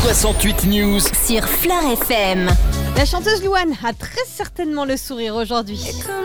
68 News sur Fleur FM. La chanteuse Louane a très certainement le sourire aujourd'hui.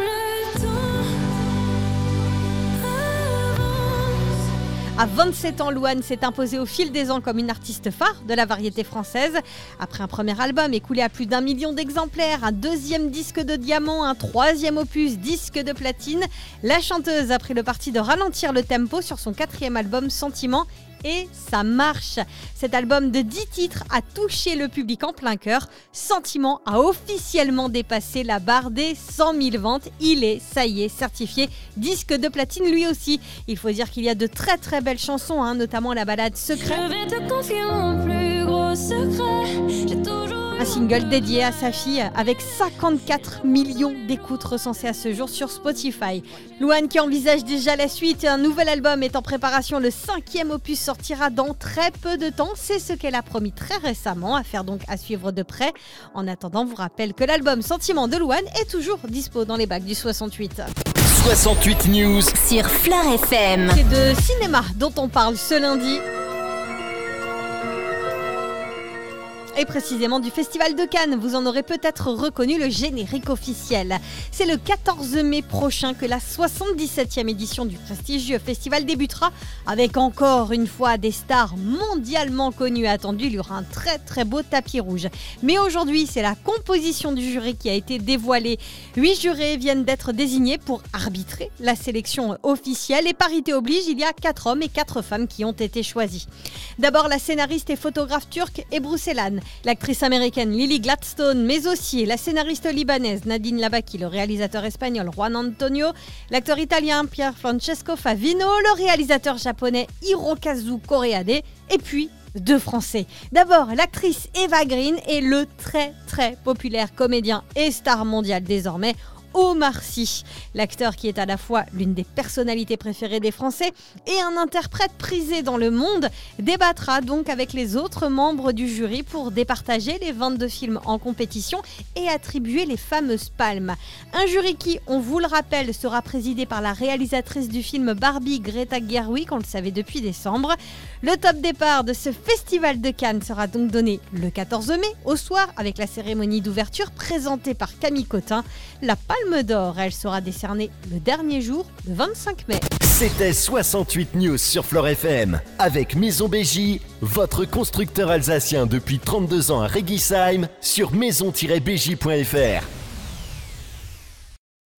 À 27 ans, Louane s'est imposée au fil des ans comme une artiste phare de la variété française. Après un premier album écoulé à plus d'1 million d'exemplaires, un deuxième disque de diamant, un troisième opus disque de platine, la chanteuse a pris le parti de ralentir le tempo sur son quatrième album Sentiment. Et ça marche. Cet album de 10 titres a touché le public en plein cœur. Sentiment a officiellement dépassé la barre des 100 000 ventes. Il est, ça y est, certifié disque de platine lui aussi. Il faut dire qu'il y a de très très belles chansons, notamment la ballade Secret. Je vais te confier mon plus gros secret. J'ai toujours un single dédié à sa fille avec 54 millions d'écoutes recensées à ce jour sur Spotify. Louane qui envisage déjà la suite, un nouvel album est en préparation, le 5e opus sortira dans très peu de temps, c'est ce qu'elle a promis très récemment, affaire donc à suivre de près. En attendant, vous rappelle que l'album Sentiment de Louane est toujours dispo dans les bacs du 68. 68 News Sur Fleur FM. C'est de cinéma dont on parle ce lundi. Et précisément du Festival de Cannes. Vous en aurez peut-être reconnu le générique officiel. C'est le 14 mai prochain que la 77e édition du prestigieux festival débutera avec encore une fois des stars mondialement connues et attendues. Il y aura un très très beau tapis rouge. Mais aujourd'hui, c'est la composition du jury qui a été dévoilée. 8 jurés viennent d'être désignés pour arbitrer la sélection officielle. Et parité oblige, il y a 4 hommes et 4 femmes qui ont été choisis. D'abord, la scénariste et photographe turque Ebru Selan, l'actrice américaine Lily Gladstone, mais aussi la scénariste libanaise Nadine Labaki, le réalisateur espagnol Juan Antonio, l'acteur italien Pier Francesco Favino, le réalisateur japonais Hirokazu Koreade, et puis 2 Français. D'abord, l'actrice Eva Green et le très très populaire comédien et star mondial désormais, Omar Sy, l'acteur qui est à la fois l'une des personnalités préférées des Français et un interprète prisé dans le monde, débattra donc avec les autres membres du jury pour départager les 22 films en compétition et attribuer les fameuses palmes. Un jury qui, on vous le rappelle, sera présidé par la réalisatrice du film Barbie, Greta Gerwig, on le savait depuis décembre. Le top départ de ce festival de Cannes sera donc donné le 14 mai au soir avec la cérémonie d'ouverture présentée par Camille Cotin. La Palme d'Or, elle sera décernée le dernier jour, le 25 mai. C'était 68 News sur Fleur FM avec Maison Bégie, votre constructeur alsacien depuis 32 ans à Réguisheim sur maison-bégie.fr.